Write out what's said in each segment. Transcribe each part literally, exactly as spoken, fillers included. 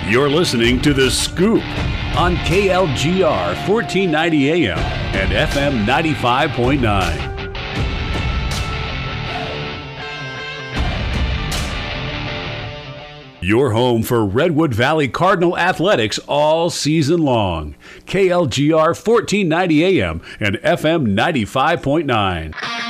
You're listening to The Scoop on K L G R fourteen ninety A M and F M ninety-five point nine. Your home for Redwood Valley Cardinal athletics all season long. K L G R fourteen ninety A M and F M ninety-five point nine.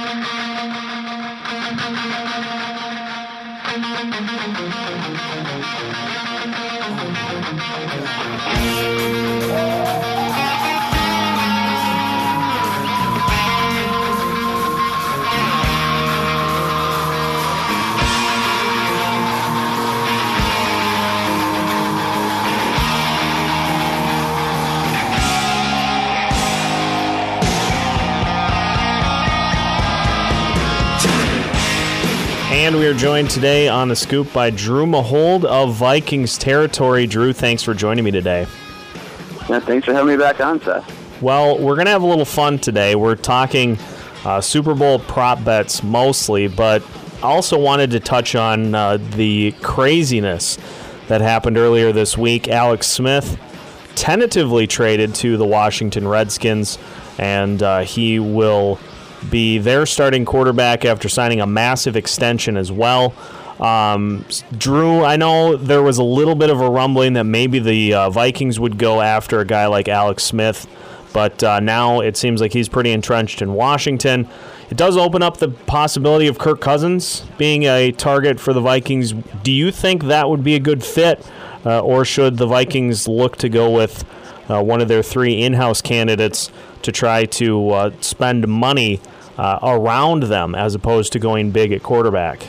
And we are joined today on The Scoop by Drew Mahowald of Vikings Territory. Drew, thanks for joining me today. Yeah, thanks for having me back on, Seth. Well, we're going to have a little fun today. We're talking uh, Super Bowl prop bets mostly, but also wanted to touch on uh, the craziness that happened earlier this week. Alex Smith tentatively traded to the Washington Redskins, and uh, he will be their starting quarterback after signing a massive extension as well. Um, Drew, I know there was a little bit of a rumbling that maybe the uh, Vikings would go after a guy like Alex Smith, but uh, now it seems like he's pretty entrenched in Washington. It does open up the possibility of Kirk Cousins being a target for the Vikings. Do you think that would be a good fit, uh, or should the Vikings look to go with uh, one of their three in-house candidates to try to uh, spend money uh, around them as opposed to going big at quarterback?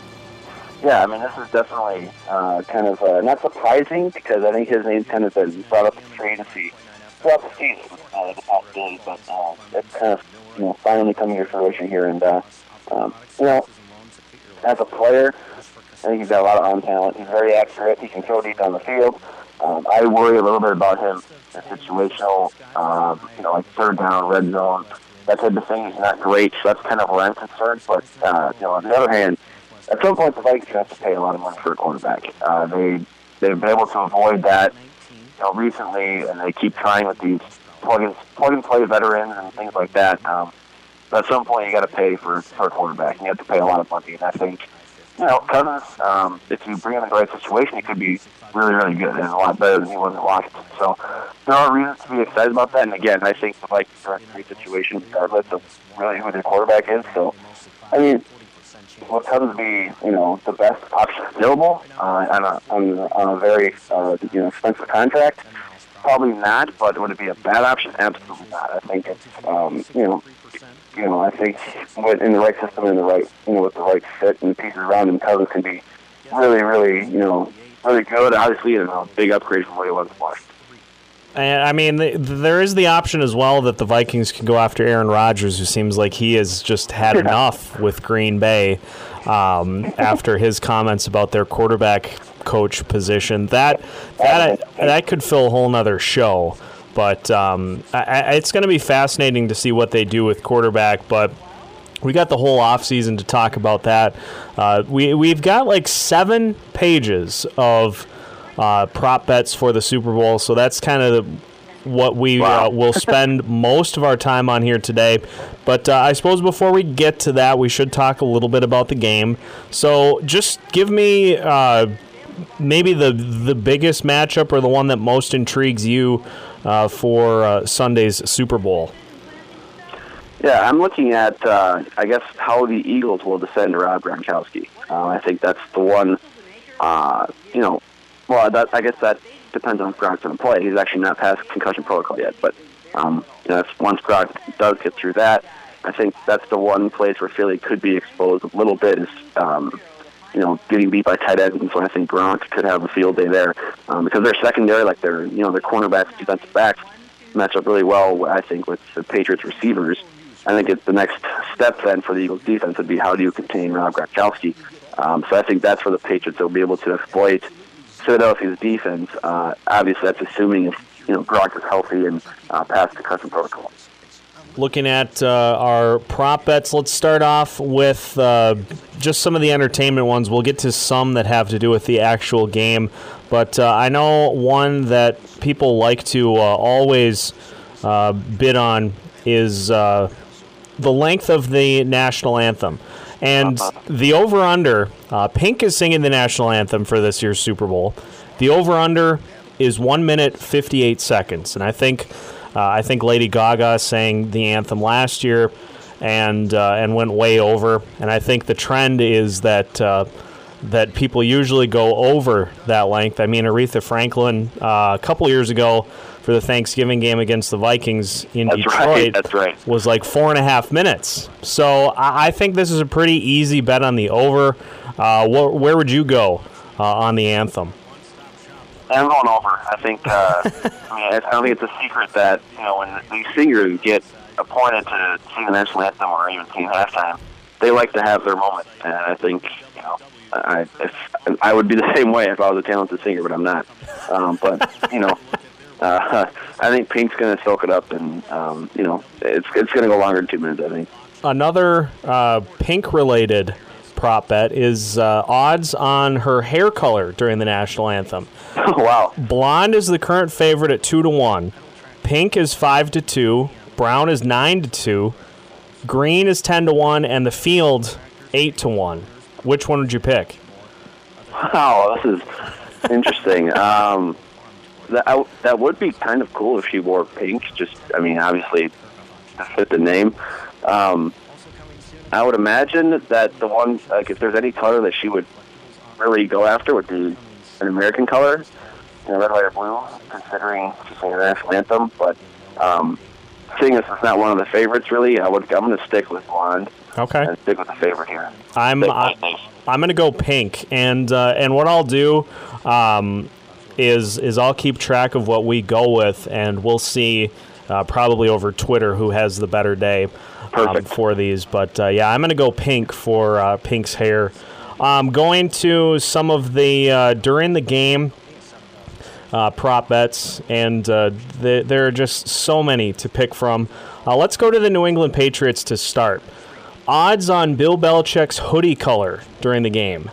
Yeah, I mean, this is definitely uh, kind of uh, not surprising because I think his name's kind of been brought up in free agency throughout the season, uh, the past days, but uh, it's kind of, you know, finally coming to fruition here. And, uh, um, you know, as a player, I think he's got a lot of arm talent. He's very accurate. He can throw deep down the field. Um, I worry a little bit about him in situational, um, you know, like third down, red zone, that type of thing. He's not great, so that's kind of where I'm concerned. But, uh, you know, on the other hand, at some point the Vikings have to pay a lot of money for a quarterback. Uh, they, they've been able to avoid that, you know, recently, and they keep trying with these plug-and, plug-and-play veterans and things like that. Um, but at some point you got to pay for, for a quarterback, and you have to pay a lot of money. And I think, you know, Cousins, um, if you bring him in the right situation, he could be really, really good and a lot better than he was in Washington. So there are reasons to be excited about that. And again, I think the Vikings are in a great situation regardless of really who their quarterback is. So, I mean, will Cousins be, you know, the best option available uh, on, a, on, a, on a very, uh, you know, expensive contract? Probably not, but would it be a bad option? Absolutely not. I think it's, um, you know, you know, I think with, in the right system, in the right, you know, with the right fit and pieces around him, Cousins can be really, really, you know, really good. Obviously, you know, big upgrade from what he was in Washington. And I mean, the, there is the option as well that the Vikings can go after Aaron Rodgers, who seems like he has just had enough with Green Bay um, after his comments about their quarterback coach position. That that that could fill a whole nother show. But um, I, it's going to be fascinating to see what they do with quarterback. But we got the whole offseason to talk about that. Uh, we we've got like seven pages of Uh, prop bets for the Super Bowl, so that's kind of what we wow. uh, will spend most of our time on here today. But uh, I suppose before we get to that, we should talk a little bit about the game. So just give me uh, maybe the the biggest matchup or the one that most intrigues you uh, for uh, Sunday's Super Bowl. Yeah, I'm looking at, uh, I guess, how the Eagles will defend Rob Gronkowski. Uh, I think that's the one, uh, you know, Well, that, I guess that depends on if Gronk's going to play. He's actually not past concussion protocol yet. But um, you know, if once Gronk does get through that, I think that's the one place where Philly could be exposed a little bit is, um, you know, getting beat by tight ends. And so I think Gronk could have a field day there um, because their secondary, like their, you know, their cornerbacks, defensive backs, match up really well, I think, with the Patriots receivers. I think it's the next step then for the Eagles defense would be how do you contain Rob Gronkowski. Um, so I think that's where the Patriots will be able to exploit Philadelphia's defense. Uh, obviously, that's assuming if, you know, Gronk is healthy and uh, past concussion protocol. looking at uh, our prop bets. Let's start off with uh, just some of the entertainment ones. We'll get to some that have to do with the actual game. But uh, I know one that people like to uh, always uh, bid on is uh, the length of the national anthem. And the over-under, uh, Pink is singing the national anthem for this year's Super Bowl. The over-under is one minute, fifty-eight seconds. And I think uh, I think Lady Gaga sang the anthem last year and uh, and went way over. And I think the trend is that uh, that people usually go over that length. I mean, Aretha Franklin uh, a couple years ago for the Thanksgiving game against the Vikings in that's Detroit right, that's right. was like four and a half minutes. So I, I think this is a pretty easy bet on the over. Uh, wh- where would you go uh, on the anthem? I'm going over. I think. Uh, I mean, I don't think it's a secret that you know when these singers get appointed to sing the national anthem or even sing halftime, they like to have their moment. And I think you know, I if, I would be the same way if I was a talented singer, but I'm not. Um, but you know, uh, I think Pink's going to soak it up, and um, you know, it's it's going to go longer than two minutes. I think. Another uh, Pink-related prop bet is uh, odds on her hair color during the national anthem. Oh, wow. Blonde is the current favorite at two to one. Pink is five to two. Brown is nine to two. Green is ten to one, and the field eight to one. Which one would you pick? Wow, this is interesting. um, that I, that would be kind of cool if she wore pink. Just, I mean, obviously to fit the name. Um, I would imagine that the one, like, if there's any color that she would really go after, would be an American color, you know, red, white, or blue, considering she's singing the national anthem. But um, seeing as it's not one of the favorites, really, I would, I'm going to stick with blonde. Okay. And stick with the favorite here. I'm I, I'm going to go pink, and uh, and what I'll do um, is is I'll keep track of what we go with, and we'll see uh, probably over Twitter who has the better day um, for these. But uh, yeah, I'm going to go pink for uh, Pink's hair. Um, going to some of the uh, during the game uh, prop bets, and uh, the, there are just so many to pick from. Uh, let's go to the New England Patriots to start. Odds on Bill Belichick's hoodie color during the game.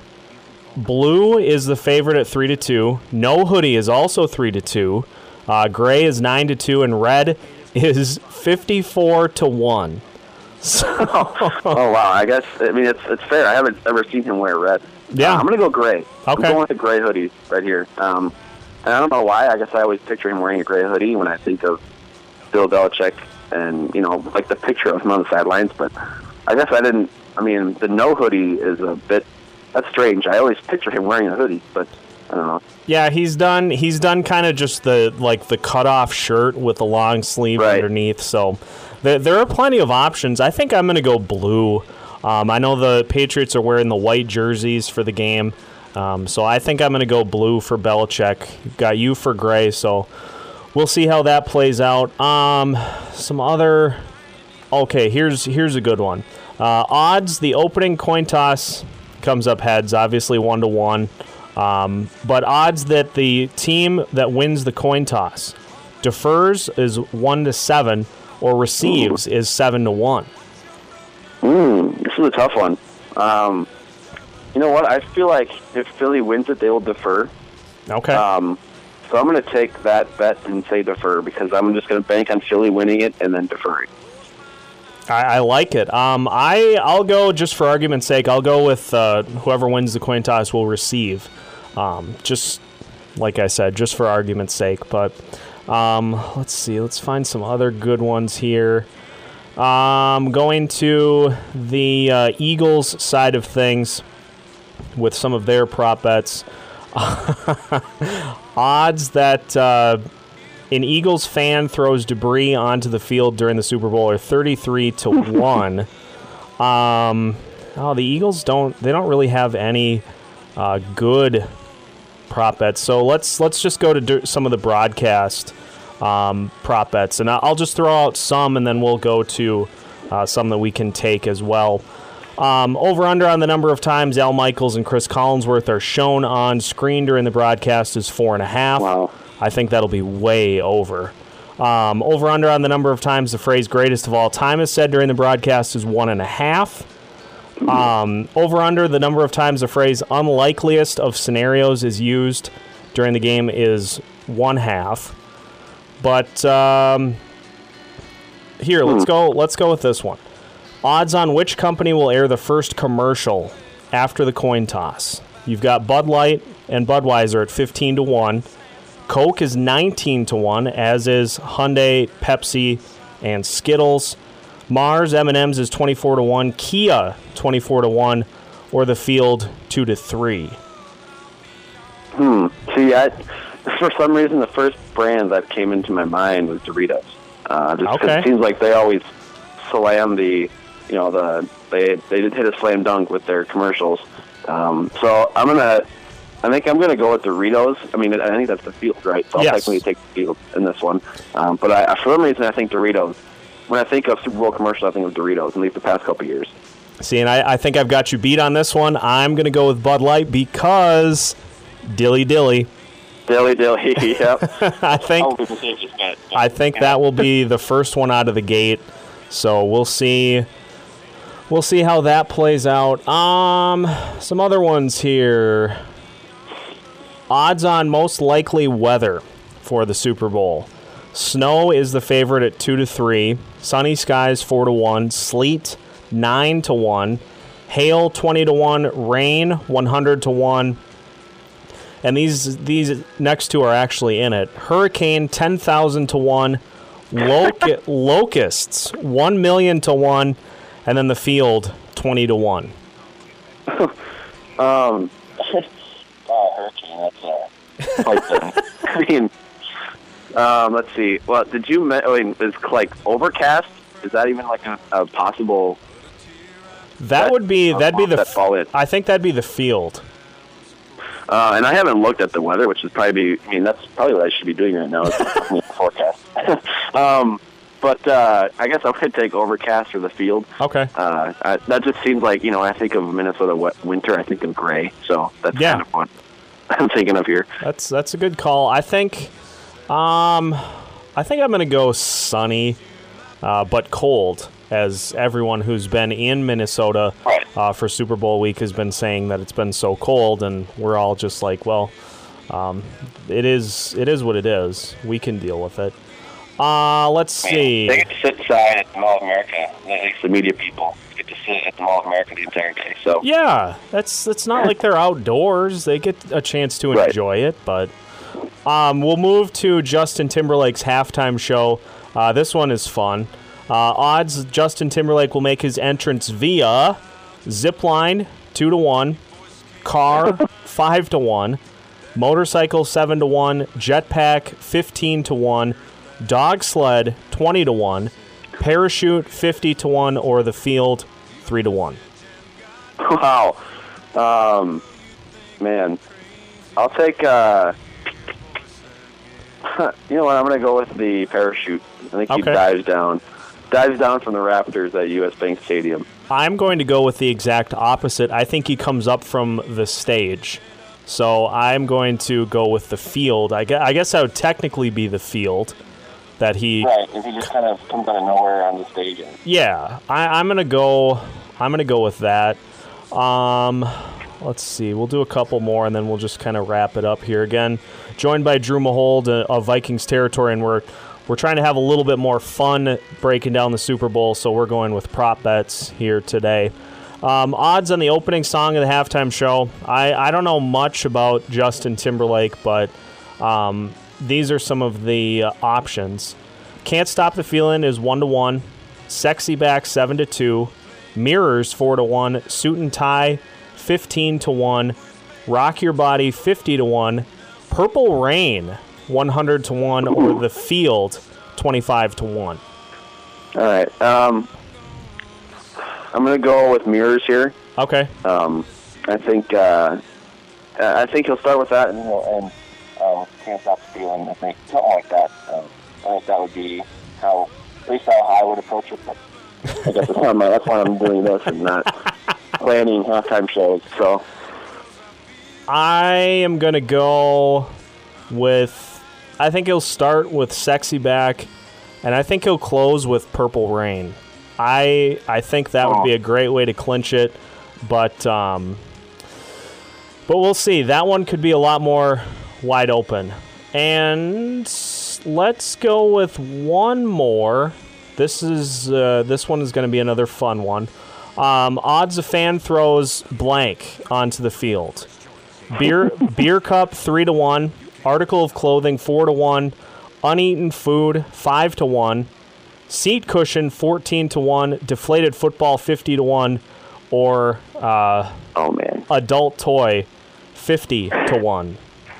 Blue is the favorite at three to two. No hoodie is also three to two. Uh, gray is nine to two, and red is fifty-four to one. So, oh wow! I guess I mean it's it's fair. I haven't ever seen him wear red. Yeah, uh, I'm gonna go gray. Okay, I'm going with the gray hoodie right here. Um, and I don't know why. I guess I always picture him wearing a gray hoodie when I think of Bill Belichick, and you know, like the picture of him on the sidelines. But I guess I didn't. I mean, the no hoodie is a bit. That's strange. I always picture him wearing a hoodie, but I don't know. Yeah, he's done. He's done kind of just the like the cutoff shirt with the long sleeve right. underneath. So. There, there are plenty of options. I think I'm going to go blue. Um, I know the Patriots are wearing the white jerseys for the game, um, so I think I'm going to go blue for Belichick. Got you for gray, so we'll see how that plays out. Um, some other... Okay, here's here's a good one. Uh, odds, the opening coin toss comes up heads, obviously one to one. Um, but odds that the team that wins the coin toss defers is one to seven. Or receives Ooh. is seven to one. Mm, this is a tough one. Um, you know what? I feel like if Philly wins it, they will defer. Okay. Um, so I'm going to take that bet and say defer because I'm just going to bank on Philly winning it and then deferring. I, I like it. Um, I I'll go just for argument's sake. I'll go with uh, whoever wins the coin toss will receive. Um, just like I said, just for argument's sake, but. Um, let's see. Let's find some other good ones here. Um, going to the uh, Eagles side of things with some of their prop bets. Odds that uh, an Eagles fan throws debris onto the field during the Super Bowl are thirty-three to one. Um, oh, the Eagles don't. They don't really have any uh, good prop bets. So let's let's just go to do some of the broadcast um, prop bets, and I'll just throw out some, and then we'll go to uh, some that we can take as well. Um, over under on the number of times Al Michaels and Chris Collinsworth are shown on screen during the broadcast is four and a half. Wow. I think that'll be way over. Um, over under on the number of times the phrase greatest of all time is said during the broadcast is one and a half. Um, over under the number of times the phrase unlikeliest of scenarios is used during the game is one half. But um, here, let's go. Let's go with this one. Odds on which company will air the first commercial after the coin toss. You've got Bud Light and Budweiser at fifteen to one. Coke is nineteen to one, as is Hyundai, Pepsi, and Skittles. Mars M and M's is twenty-four to one. Kia twenty-four to one, or the field two to three. Hmm. See, I, for some reason, the first brand that came into my mind was Doritos. Uh, just 'cause Okay. it seems like they always slam the, you know, the they they did hit a slam dunk with their commercials. Um, so I'm gonna, I think I'm gonna go with Doritos. I mean, I think that's the field, right? So I'll Yes. technically take the field in this one. Um, but I, for some reason, I think Doritos. When I think of Super Bowl commercials, I think of Doritos, at least the past couple years. See, and I, I think I've got you beat on this one. I'm going to go with Bud Light because dilly dilly. Dilly dilly, yep. I think I think that will be the first one out of the gate. So we'll see. We'll see how that plays out. Um, some other ones here. Odds on most likely weather for the Super Bowl. Snow is the favorite at two to three. Sunny skies four to one. Sleet nine to one. Hail twenty to one. Rain one hundred to one. And these these next two are actually in it. Hurricane ten thousand to one. Loc- locusts one million to one. And then the field twenty to one. um, oh, hurricane. That's uh, quite the, I mean, um, let's see. Well, did you? Me- I mean, is like overcast? Is that even like a, a possible? That, that would be that'd be the. that fall in? I think that'd be the field. Uh, and I haven't looked at the weather, which is probably. I mean, that's probably what I should be doing right now. Is looking at the forecast. um, but uh, I guess I would take overcast or the field. Okay. Uh, I, that just seems like, you know, I think of Minnesota wet winter, I think of gray. So that's Yeah. kind of what I'm thinking of here. That's that's a good call. I think, um, I think I'm gonna go sunny, uh, but cold. As everyone who's been in Minnesota Right. uh, for Super Bowl week has been saying that it's been so cold, and we're all just like, well, um, it is it is what it is. We can deal with it. Uh, let's see. They get to sit inside at the Mall of America, at least the media people get to sit at the Mall of America the entire day. So Yeah, that's that's not like they're outdoors. They get a chance to Right. enjoy it, but um, we'll move to Justin Timberlake's halftime show. Uh, this one is fun. Uh, odds: Justin Timberlake will make his entrance via zipline two to one, car five to one, motorcycle seven to one, jetpack fifteen to one, dog sled twenty to one, parachute fifty to one, or the field three to one. wow, um, man, I'll take. Uh, you know what? I'm going to go with the parachute. I think he Okay. dives down, dives down from the Raptors at U S Bank Stadium. I'm going to go with the exact opposite. I think he comes up from the stage. So I'm going to go with the field. I guess, I guess that would technically be the field that he... Right, if he just kind of comes out of nowhere on the stage. And Yeah, I, I'm going to go I'm going to go with that. Um, let's see. We'll do a couple more, and then we'll just kind of wrap it up here. Again, joined by Drew Mahold uh, of Vikings Territory, and we're We're trying to have a little bit more fun breaking down the Super Bowl, so we're going with prop bets here today. Um, odds on the opening song of the halftime show. I, I don't know much about Justin Timberlake, but um, these are some of the uh, options. Can't Stop the Feeling is one to one. Sexy Back seven to two. Mirrors four to one. Suit and Tie fifteen to one. Rock Your Body fifty to one. Purple Rain one hundred to one, or The Field twenty-five to one. all right, um, I'm going to go with Mirrors here. Okay. Um, I think uh, I think he'll start with that, and he'll and um, Can't Stop the Feeling. I think something like that. Um, I think that would be how at least how I would approach it. But I guess that's why, I'm, that's why I'm doing this and not planning halftime shows. So I am going to go with I think he'll start with Sexy back, and I think he'll close with Purple Rain. I I think that would be a great way to clinch it, but um, but we'll see. That one could be a lot more wide open. And let's go with one more. This is uh, this one is going to be another fun one. Um, odds a fan throws blank onto the field. Beer beer cup three to one. Article of clothing four to one. Uneaten food five to one. Seat cushion fourteen to one. Deflated football fifty to one. Or uh, oh man, adult toy fifty to one.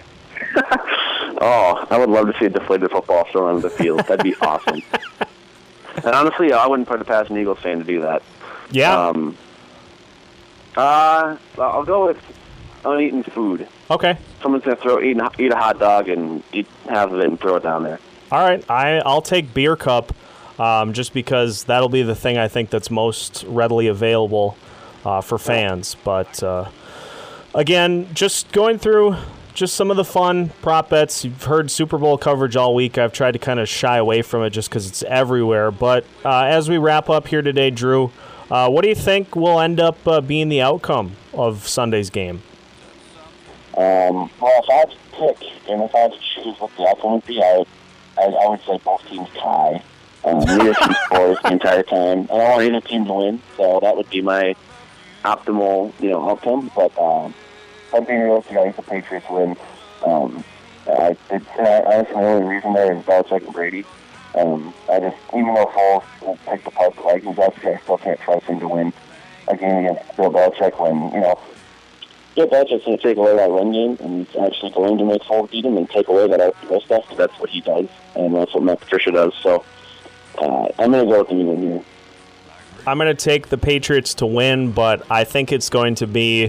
Oh, I would love to see a deflated football thrown onto the field. That'd be awesome. And honestly, I wouldn't put it past an Eagles fan to do that. Yeah. Um, uh, I'll go with uneaten food. Okay. Someone's gonna throw eat, eat a hot dog and eat half of it and throw it down there. All right. I I'll take beer cup, um, just because that'll be the thing I think that's most readily available uh, for fans. But uh, again, just going through. Just some of the fun prop bets. You've heard Super Bowl coverage all week. I've tried to kind of shy away from it just because it's everywhere. But uh, as we wrap up here today, Drew, uh, what do you think will end up uh, being the outcome of Sunday's game? Um, well, if I had to pick and if I had to choose what the outcome would be, I would, I, I would say both teams tie. Um, neither team scores the entire time. I don't want either team to win, so that would be my optimal, you know, outcome. But um, I'm being realistic. I think the Patriots win. Um, I, it's, uh, honestly, the only reason there is Belichick and Brady. Um, I just, even though Foles will pick apart the Vikings, I still can't trust him to win a game against Bill Belichick when, you know, Bill Belichick's going to take away that run game, and he's actually going to make Foles beat him and take away that R P O stuff. That's what he does, and that's what Matt Patricia does. So uh, I'm going to go with the win here. I'm going to take the Patriots to win, but I think it's going to be...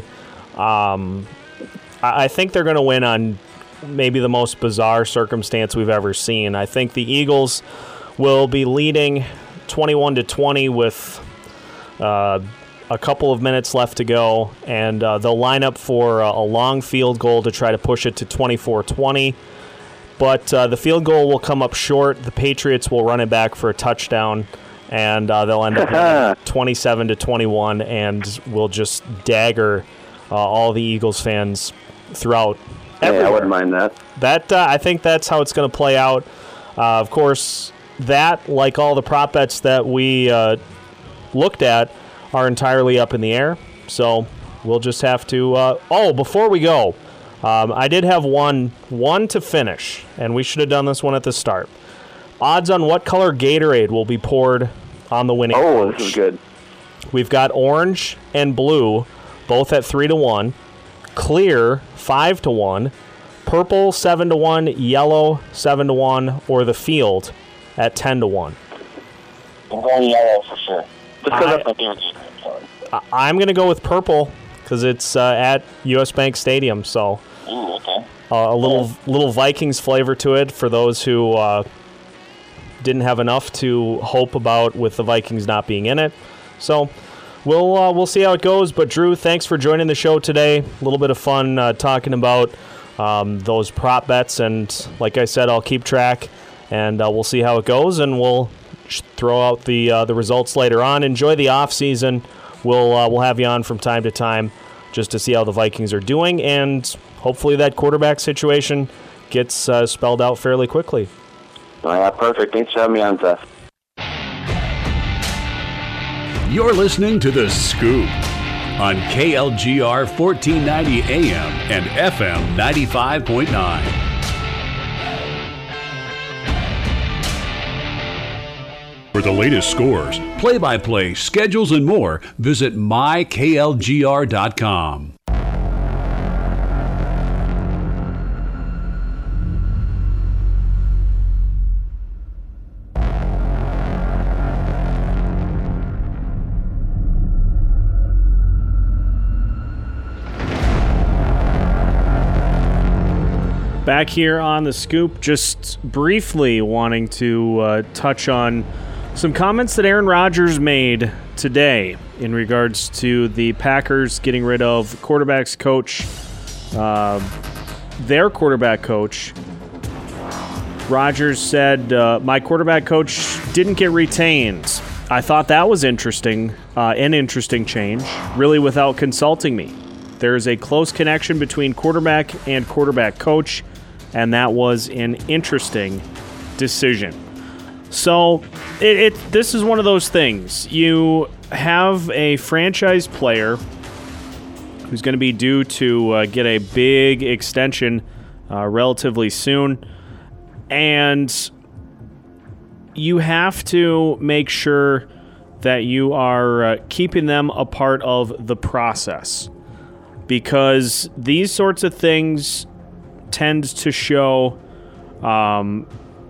Um, I think they're going to win on maybe the most bizarre circumstance we've ever seen. I think the Eagles will be leading twenty-one to twenty with uh, a couple of minutes left to go, and uh, they'll line up for a, a long field goal to try to push it to twenty-four twenty. But uh, the field goal will come up short. The Patriots will run it back for a touchdown, and uh, they'll end up twenty-seven to twenty-one, and will just dagger Uh, all the Eagles fans throughout. Hey, I wouldn't mind that. That uh, I think that's how it's going to play out. Uh, of course, that, like all the prop bets that we uh, looked at, are entirely up in the air. So we'll just have to. Uh, oh, before we go, um, I did have one one to finish, and we should have done this one at the start. Odds on what color Gatorade will be poured on the winning Oh, coach. this is good. We've got orange and blue, both at three to one. Clear, five to one. Purple, seven to one. Yellow, seven to one. Or the field at ten to one. I'm going yellow for sure. Just because I- that's my favorite game. I'm sorry. I- I'm going to go with purple because it's uh, at U S Bank Stadium. So Ooh, okay. uh, a little little Vikings flavor to it for those who uh, didn't have enough to hope about with the Vikings not being in it. So we'll uh, we'll see how it goes. But Drew, thanks for joining the show today. A little bit of fun uh, talking about um, those prop bets, and like I said, I'll keep track, and uh, we'll see how it goes, and we'll throw out the uh, the results later on. Enjoy the off season. We'll uh, we'll have you on from time to time just to see how the Vikings are doing, and hopefully that quarterback situation gets uh, spelled out fairly quickly. All right, perfect. Thanks for having me on, Seth. You're listening to The Scoop on K L G R fourteen ninety A M and F M ninety-five point nine. For the latest scores, play-by-play, schedules, and more, visit my K L G R dot com. Back here on The Scoop, just briefly wanting to uh, touch on some comments that Aaron Rodgers made today in regards to the Packers getting rid of quarterbacks coach, uh, their quarterback coach, Rodgers said, uh, my quarterback coach didn't get retained. I thought that was interesting, uh, an interesting change, really without consulting me. There is a close connection between quarterback and quarterback coach, and that was an interesting decision. So it, it this is one of those things. You have a franchise player who's going to be due to uh, get a big extension uh, relatively soon, and you have to make sure that you are uh, keeping them a part of the process, because these sorts of things tend to show um,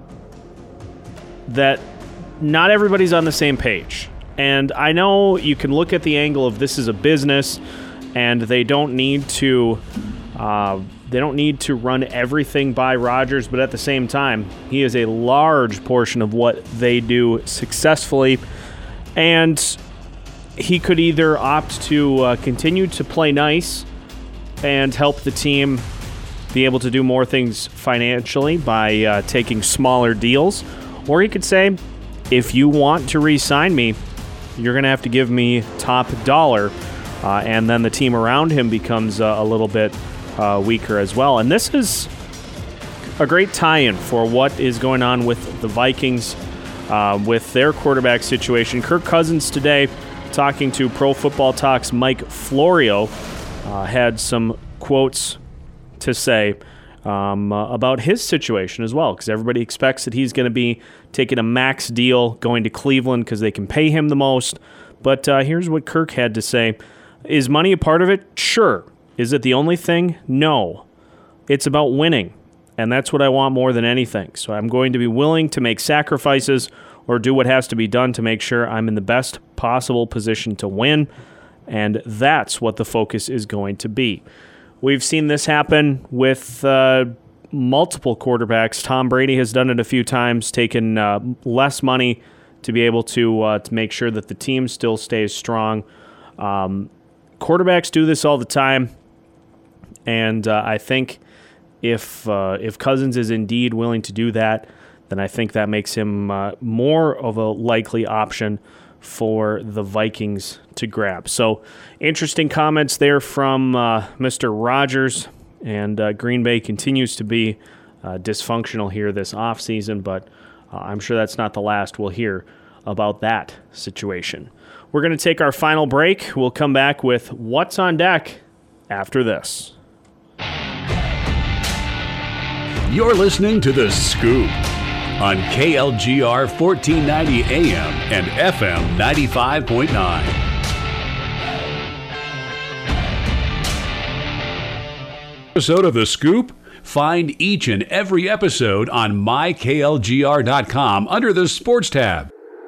that not everybody's on the same page. And I know you can look at the angle of this is a business, and they don't need to uh, they don't need to run everything by Rodgers, but at the same time, he is a large portion of what they do successfully, and he could either opt to uh, continue to play nice and help the team be able to do more things financially by uh, taking smaller deals, or he could say, if you want to re-sign me, you're going to have to give me top dollar, uh, and then the team around him becomes uh, a little bit uh, weaker as well. And this is a great tie-in for what is going on with the Vikings uh, with their quarterback situation. Kirk Cousins today, talking to Pro Football Talk's Mike Florio, uh, had some quotes to say um, uh, about his situation as well, because everybody expects that he's going to be taking a max deal going to Cleveland because they can pay him the most. But uh, here's what Kirk had to say. Is money a part of it? Sure. Is it the only thing? No. It's about winning, and that's what I want more than anything. So I'm going to be willing to make sacrifices or do what has to be done to make sure I'm in the best possible position to win, and that's what the focus is going to be. We've seen this happen with uh, multiple quarterbacks. Tom Brady has done it a few times, taken uh, less money to be able to uh, to make sure that the team still stays strong. Um, quarterbacks do this all the time, and uh, I think if uh, if Cousins is indeed willing to do that, then I think that makes him uh, more of a likely option for the Vikings to grab. So interesting comments there from uh, Mister Rodgers, and uh, Green Bay continues to be uh, dysfunctional here this offseason, but uh, I'm sure that's not the last we'll hear about that situation. We're going to take our final break. We'll come back with What's on Deck after this. You're listening to The Scoop on K L G R fourteen ninety A M and F M ninety-five point nine. Episode of The Scoop? Find each and every episode on my K L G R dot com under the Sports tab.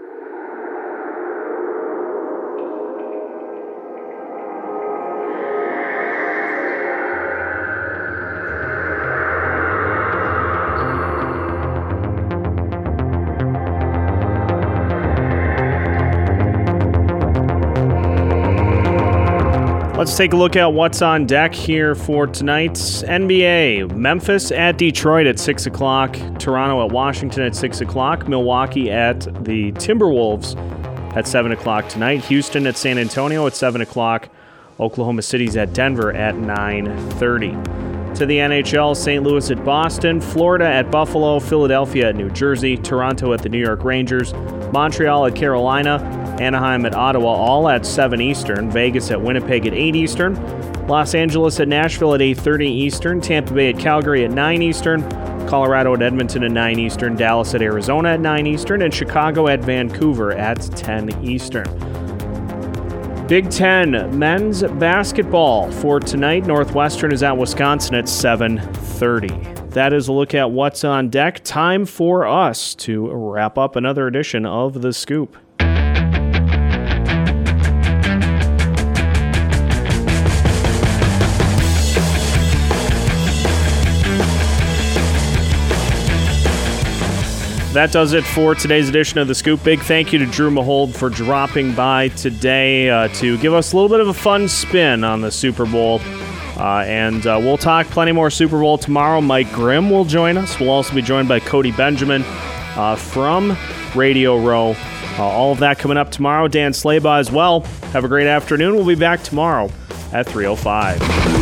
Let's take a look at what's on deck here for tonight's N B A. Memphis at Detroit at six o'clock. Toronto at Washington at six o'clock. Milwaukee at the Timberwolves at seven o'clock tonight. Houston at San Antonio at seven o'clock. Oklahoma City's at Denver at nine thirty. To the N H L, Saint Louis at Boston. Florida at Buffalo. Philadelphia at New Jersey. Toronto at the New York Rangers. Montreal at Carolina. Anaheim at Ottawa, all at seven Eastern. Vegas at Winnipeg at eight Eastern. Los Angeles at Nashville at eight thirty Eastern. Tampa Bay at Calgary at nine Eastern. Colorado at Edmonton at nine Eastern. Dallas at Arizona at nine Eastern. And Chicago at Vancouver at ten Eastern. Big Ten men's basketball for tonight. Northwestern is at Wisconsin at seven thirty. That is a look at what's on deck. Time for us to wrap up another edition of The Scoop. That does it for today's edition of The Scoop. Big thank you to Drew Mahold for dropping by today uh, to give us a little bit of a fun spin on the Super Bowl. Uh, and uh, we'll talk plenty more Super Bowl tomorrow. Mike Grimm will join us. We'll also be joined by Cody Benjamin uh, from Radio Row. Uh, all of that coming up tomorrow. Dan Slaybaugh as well. Have a great afternoon. We'll be back tomorrow at three oh five.